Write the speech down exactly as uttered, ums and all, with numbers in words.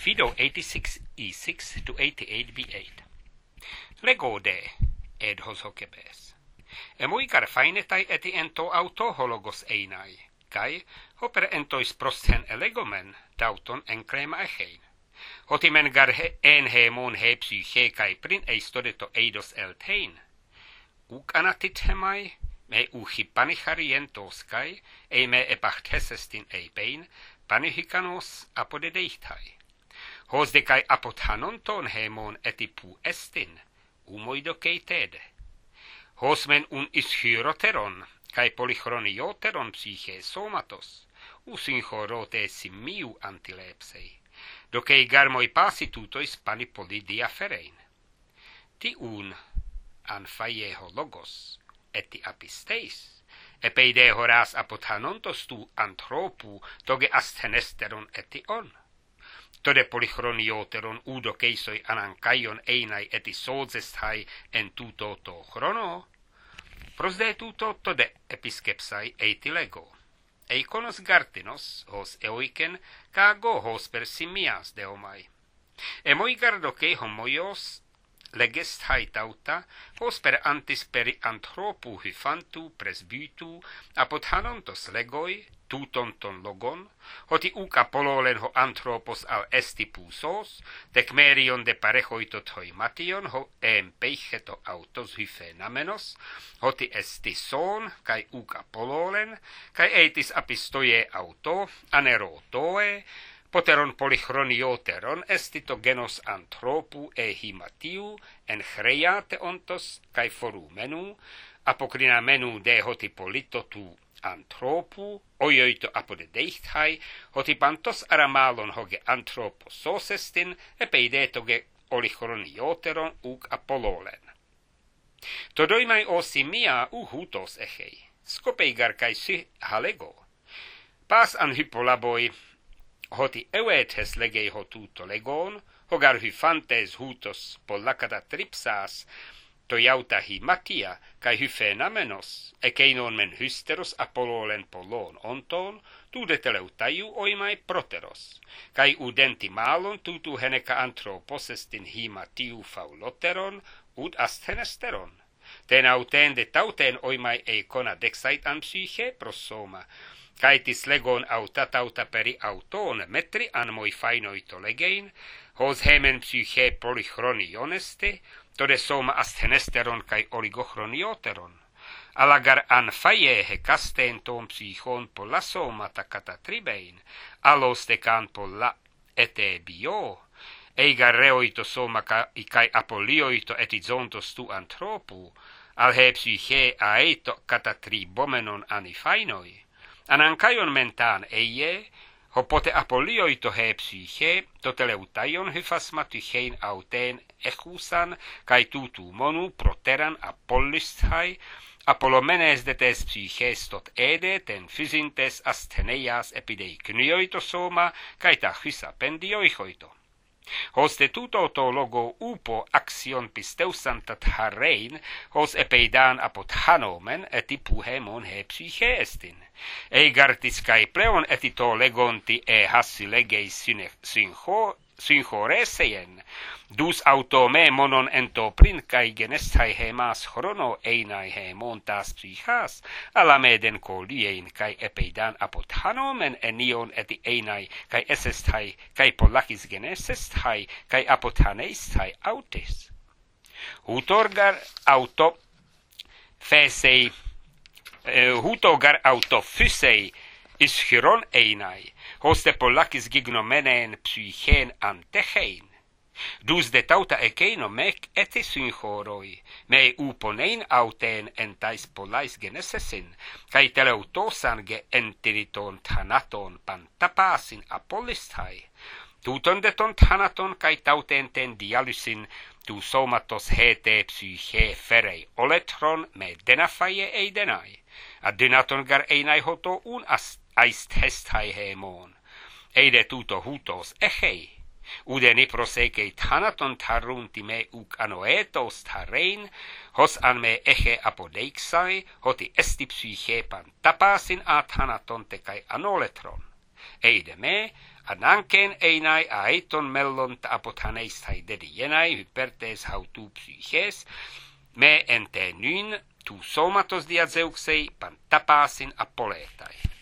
Fido eighty-six E six to eighty-eight B eight. Lego de ed hosokebes. Emuigar fainetai eti ento auto hologos einai, kai hoper entois prosten elegomen dauton encrema echein. Hotimen gar he, en hemon he psyche kai prin eistodeto eidos eltein. Uk anatit hemai, me uhi panicharientos kai, ei me epachtesestin eipein, panihikanos apodedeihtai. Hos de kai apothanonton hemon etipu estin, umoido keitede. Hos men un ishyroteron, kai polychronioteron psyche somatos, usinchorote simiu antilepsei, dokei garmoi pasitutois panipoli diaferein. Ti un anfaieho logos, eti apisteis, epeide horas apothanontos tu anthropu toge asthenesteron eti on. Tode polychronioteron udo keisoi anankaion einai eti sozestai en tuto to chrono, prosde tuto tode episkepsai eiti lego. Eikonos gartinos, hos eoiken, kago hos per simias deomai. Emoi gardokei homoios legest haitauta, hos per antis peri anthropu hyfantu presbytu, apothanontos legoi, tutonton logon, hoti uka pololen ho anthropos al estipusos, tekmerion de parechoitot hoi mation, ho em peicheto autos hyfenamenos, hoti estison, kai uka pololen, kai eitis apistoie auto, anerotoe, poteron polychronioteron estito genos anthropu e himatiu, en chreiate ontos, kai forumenu, apocrina menu de hoti polito tu anthropu, oioito apodedeichtai, hoti pantos aramalon hoge anthropo sosestin, epeidetoge polychronioteron uk apololen. Todoimai osimia uhutos echei, skopeigar kai sy halego. Pas an hypolaboi, hoti euetes legei hotuto legon, hogar hyfantes hutos pollacata tripsas, toiauta himatia, kai hyfenamenos, ekeinon men hysteros apololen polon onton, tudeteleuttaiu oimai proteros, kai udenti malon tutu heneca anthroposestin himatiu fauloteron, ud asthenesteron. Ten auten de tauten oimai eikona dexait an psyche prosoma, kaitis legon autatauta peri auton metri anmoi fainoito legein, hos hemen psyche polychronioneste, tode soma asthenesteron kai oligochronioteron. Alagar an faie he casten ton psychon pola soma takata tribein, alos decan pola ete bio, eiga reoito soma kai apolioito etizontos tu anthropu, al he psyche aeto kata tribomenon anifainoi. Anankaion mentan eie, hopote apolioito he psyche, toteleutaion hyphasmatychein auten echusan, kai tutu monu proteran apollisthai, apolomenes de tes psyches tot ede, ten physintes astheneias epideiknioito soma, kai ta hysapendioichoito. Hoste tuto to logo upo axion pisteusan tat harein, hos epeidan apothanomen eti puhemon he psyche estin. Eigartis kai pleon eti to legonti e hassi legei syncho, synchoreseien, dus auto me monon ento prin kai genestai he mas chrono einai he montas psychas, alameden koliein kai epeidan apothanomen enion eti einai kai esestai kai polakis genesestai kai apothaneistai autis. Hutorgar auto fesei, uh, hutogar auto fysei ischiron einai, hoste polakis gignomenen psychen antechein. Dus de tauta ekeino mek eti synchoroi, me uponein auten entais polais genesesin, kai teleutosan ge entiriton thanaton pantapasin apollistai. Tuton de ton thanaton kai tauten ten dialysin, tu somatos hete psyche ferei oletron me denafaie eidenai. Adynaton gar einai hoto un aist hestai hemon. Eide tuto hutos echei. Udeni prosekei thanaton tarunti me uk anoetos tarein, hos an me eche apodeixai, hoti esti psyche pan tapasin a thanaton te kai anoletron. Eide me, Ananken einai aiton mellon ta apotaneistai dedienai hypertes hautu psyches, me entenyn tu somatos diazeuxei pan tapasin apoletai.